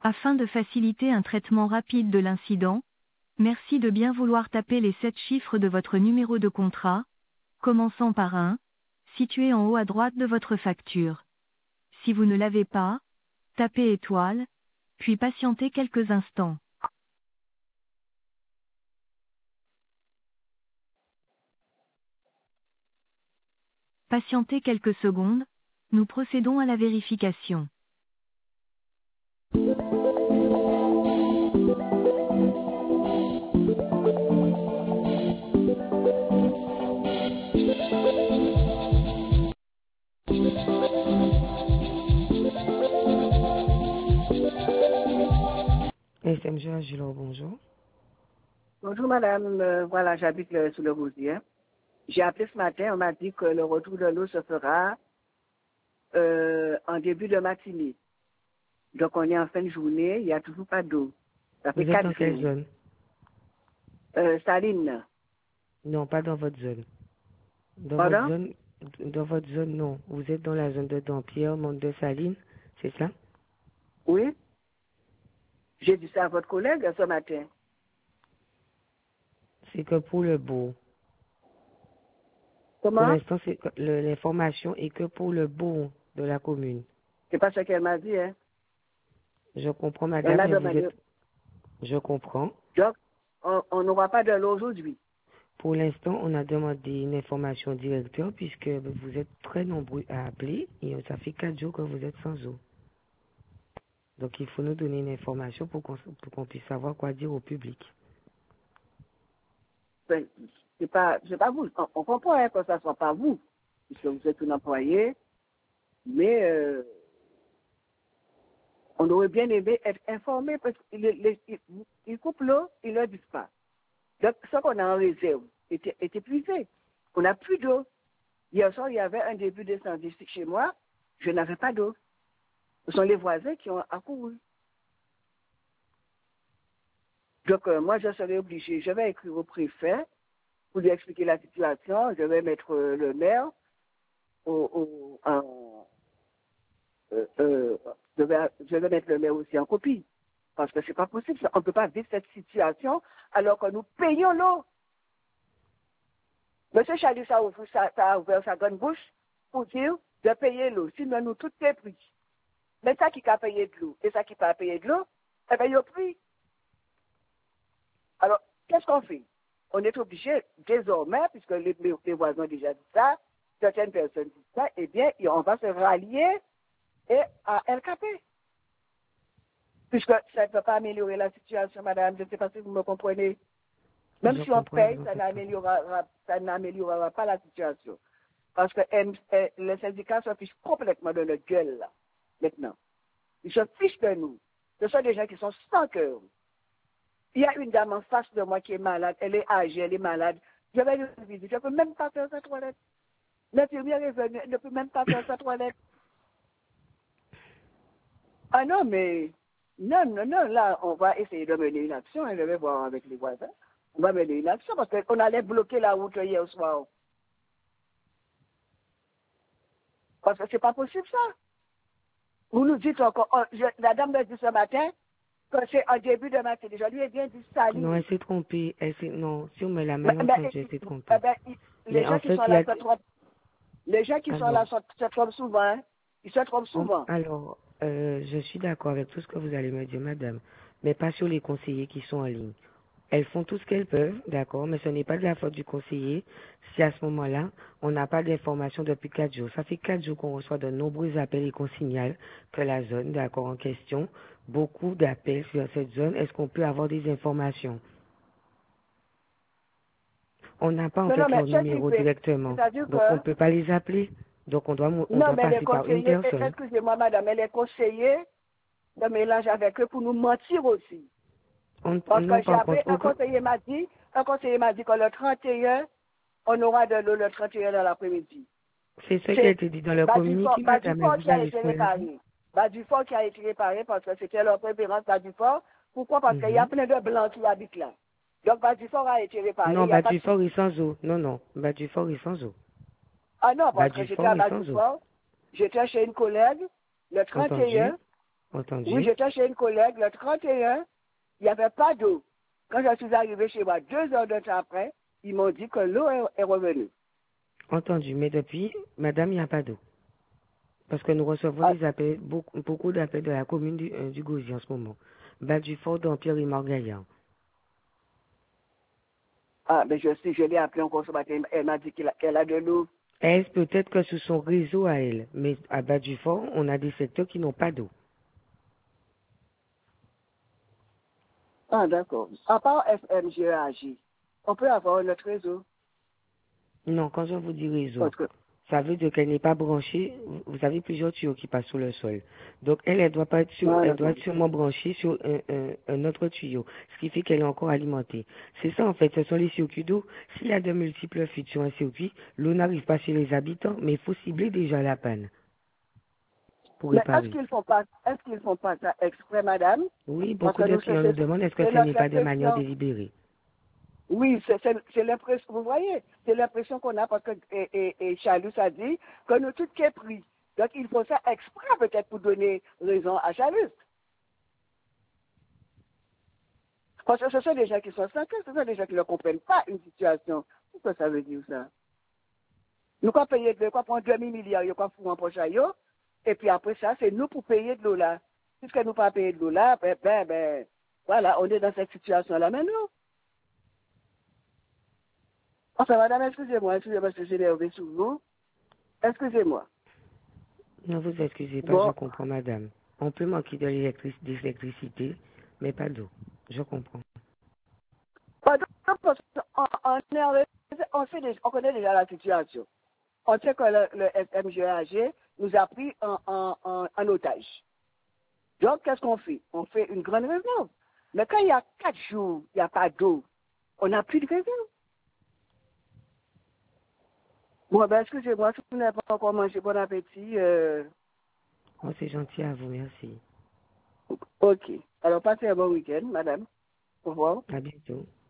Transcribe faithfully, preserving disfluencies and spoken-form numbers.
Afin de faciliter un traitement rapide de l'incident, merci de bien vouloir taper les sept chiffres de votre numéro de contrat, commençant par un, situé en haut à droite de votre facture. Si vous ne l'avez pas, tapez étoile, puis patientez quelques instants. Patientez quelques secondes, nous procédons à la vérification. S M G Agilo, bonjour. Bonjour madame, Euh, voilà, j'habite euh, sous le Rosier. J'ai appelé ce matin, on m'a dit que le retour de l'eau se fera euh, en début de matinée. Donc on est en fin de journée, il n'y a toujours pas d'eau. Ça Vous fait êtes quatre dans quelle jours. zone? Euh, Saline, Non, pas dans votre zone. Dans votre pardon? zone, dans votre zone, non. Vous êtes dans la zone de Dampierre, Monde de Saline, c'est ça? Oui, j'ai dit ça à votre collègue ce matin. C'est que pour le beau. Pour Comment? l'instant, c'est que- le- l'information est que pour le beau de la commune. C'est pas ce qu'elle m'a dit, hein. Je comprends, Elle madame, a mais vous demandé. êtes... Je comprends. Donc, on on n'aura pas de l'eau aujourd'hui. Pour l'instant, on a demandé une information au directeur puisque vous êtes très nombreux à appeler et ça fait quatre jours que vous êtes sans eau. Donc, il faut nous donner une information pour qu'on pour qu'on puisse savoir quoi dire au public. Ben, c'est pas, c'est pas vous. On, on comprend hein, que ça soit pas vous, puisque vous êtes un employé, mais euh, on aurait bien aimé être informé parce qu'ils ils coupent l'eau, ils ne le disent pas. Donc, ce qu'on a en réserve était, était épuisé. On n'a plus d'eau. Hier soir, il y avait un début d'incendie chez moi, je n'avais pas d'eau. Ce sont les voisins qui ont accouru. Donc, euh, moi, je serai obligé, je vais écrire au préfet pour lui expliquer la situation, je vais mettre euh, le maire au, au, en, euh, euh, je, vais, je vais mettre le maire aussi en copie. Parce que c'est pas possible. On ne peut pas vivre cette situation alors que nous payons l'eau. Monsieur Chalis a ouvert, sa, ça a ouvert sa grande bouche pour dire de payer l'eau. Sinon, nous, tout est pris. Mais ça qui a payé de l'eau et ça qui n'a pas payé de l'eau, eh bien, il y a pris. Alors, qu'est-ce qu'on fait? On est obligé, désormais, puisque les, les, les voisins ont déjà dit ça, certaines personnes disent ça, eh bien, on va se rallier et à L K P. Puisque ça ne peut pas améliorer la situation, madame, je ne sais pas si vous me comprenez. Même Je si on comprends, ne paye, vous en ça faites pas. n'améliorera, ça n'améliorera pas la situation. Parce que euh, les syndicats se fichent complètement de notre gueule, là, maintenant. Ils se fichent de nous. Ce sont des gens qui sont sans cœur. Il y a une dame en face de moi qui est malade, elle est âgée, elle est malade. Je vais lui visiter, je ne peux même pas faire sa toilette. L'infirmière est venue, elle ne peut même pas faire sa toilette. Ah non, mais non, non, non, là, on va essayer de mener une action, et je vais voir avec les voisins. On va mener une action parce qu'on allait bloquer la route hier soir. Parce que c'est pas possible ça. Vous nous dites encore, oh, je, la dame me dit ce matin que c'est en début de matin. Je lui ai bien dit Non, salut. elle s'est trompée. Elle s'est... Non, si on met la Mais, main mais, ensemble, elle s'est eh trompée. ben, il- les Mais gens en qui fait, sont il y là a... se trompent. Les gens qui sont là Alors, se, se trompent souvent. Hein. Ils se trompent on- souvent. alors euh, je suis d'accord avec tout ce que vous allez me dire, madame, mais pas sur les conseillers qui sont en ligne. Elles font tout ce qu'elles peuvent, d'accord, mais ce n'est pas de la faute du conseiller si à ce moment-là, on n'a pas d'informations depuis quatre jours. Ça fait quatre jours qu'on reçoit de nombreux appels et qu'on signale que la zone, d'accord, en question, beaucoup d'appels sur cette zone. Est-ce qu'on peut avoir des informations? On n'a pas en Non, non, fait mais leur ce qui numéro fait, directement, c'est-à-dire donc on ne que, peut pas les appeler. Donc on doit, on non, doit mais les passer par une conseillers, personne. excusez-moi madame, mais les conseillers se mélangent avec eux pour nous mentir aussi. On, Parce que non, j'ai par appris, contre, un aucun, conseiller m'a dit, un conseiller m'a dit que le trente et un, on aura de l'eau le trente et un dans l'après-midi. c'est ce qui a C'est été dit dans le Badufort, communiqué, madame, mais Badufort vous qui a avez été trouvé l'info? réparé. Badufort qui a été réparé parce que c'était leur préférence Badufort. Pourquoi? Parce qu'il y a Mhm. plein de blancs qui habitent là. Donc Badufort a été réparé, il Non, n'y a pas de Badufort est souci. sans eau. Non, non, Badufort est sans eau. Ah non, parce que j'étais Badufort à est sans eau. Badufort, j'étais chez une collègue, le trente et un, Entendu? Entendu. Oui, j'étais chez une collègue le trente et un, il n'y avait pas d'eau. Quand je suis arrivée chez moi, deux heures de temps après, ils m'ont dit que l'eau est, est revenue. Entendu. Mais depuis, madame, il n'y a pas d'eau. Parce que nous recevons Ah, des appels, beaucoup, beaucoup d'appels de la commune du, euh, du Gauzy en ce moment. Bas du fort d'Empire et Morgaillan. ah, mais je sais, je l'ai appelé encore ce matin, elle m'a dit qu'elle a, qu'elle a de l'eau. Est-ce peut-être que sous son réseau à elle, mais à Bas du fort, on a des secteurs qui n'ont pas d'eau. Ah, d'accord. À part F M G A J, on peut avoir notre réseau. Non, quand je vous dis réseau, Parce que, ça veut dire qu'elle n'est pas branchée. Vous vous avez plusieurs tuyaux qui passent sous le sol. Donc elle, elle doit pas être sur, ah, elle doit d'accord. être sûrement branchée sur un, un, un autre tuyau, ce qui fait qu'elle est encore alimentée. C'est ça en fait, ce sont les circuits d'eau. S'il y a de multiples fuites sur un circuit, l'eau n'arrive pas chez les habitants, mais il faut cibler déjà la panne pour Mais est-ce réparer. qu'ils font pas, est-ce qu'ils font pas ça exprès, madame? Oui, Parce beaucoup que de nous, c'est clients nous c'est- demandent est-ce que c'est ce n'est notre pas de manière impression. délibérée. Oui, c'est c'est- c'est l'impression, vous voyez, c'est l'impression qu'on a parce que et, et, et Chalus a dit que nous tout qui est pris. Donc il faut ça exprès peut-être pour donner raison à Chalus. Parce que ce sont des gens qui sont sans cœur, ce sont des gens qui ne comprennent pas une situation. Qu'est-ce que ça veut dire ça? Nous quoi payer de quoi prendre deux mille milliards, quoi foutre en poche à yo, et puis après ça, c'est nous pour payer de l'eau là. Puisque nous pas payer de l'eau là, ben, ben, ben, voilà, on est dans cette situation-là maintenant. Enfin, madame, excusez-moi, excusez-moi, parce que j'ai énervé sur vous. Excusez-moi. Ne vous excusez pas, je Bon, comprends madame. On peut manquer de l'électric- d'électricité, mais pas d'eau. Je comprends. parce qu'on on, est- on, sait déjà- on connaît déjà la situation. On sait que le, le F M G A G nous a pris en, en, en, en otage. Donc, qu'est-ce qu'on fait? On fait une grande réserve. Mais quand il y a quatre jours, il n'y a pas d'eau, on n'a plus de réserve. Bon, ben, excusez-moi, si vous n'avez pas encore mangé, bon appétit. Euh... Oh, c'est gentil à vous, merci. Ok. Alors, passez un bon week-end, madame. Au revoir. À bientôt.